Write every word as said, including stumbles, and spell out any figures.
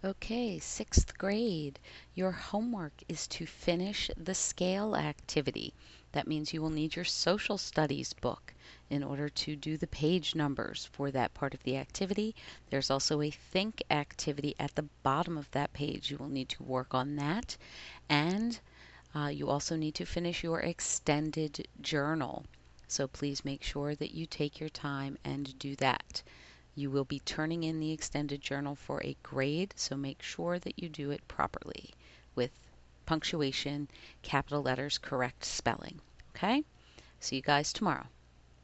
Okay, sixth grade. Your homework is to finish the scale activity. That means you will need your social studies book in order to do the page numbers for that part of the activity. There's also a think activity at the bottom of that page. You will need to work on that. And uh, you also need to finish your extended journal. So please make sure that you take your time and do that. You will be turning in the extended journal for a grade, so make sure that you do it properly with punctuation, capital letters, correct spelling. Okay? See you guys tomorrow.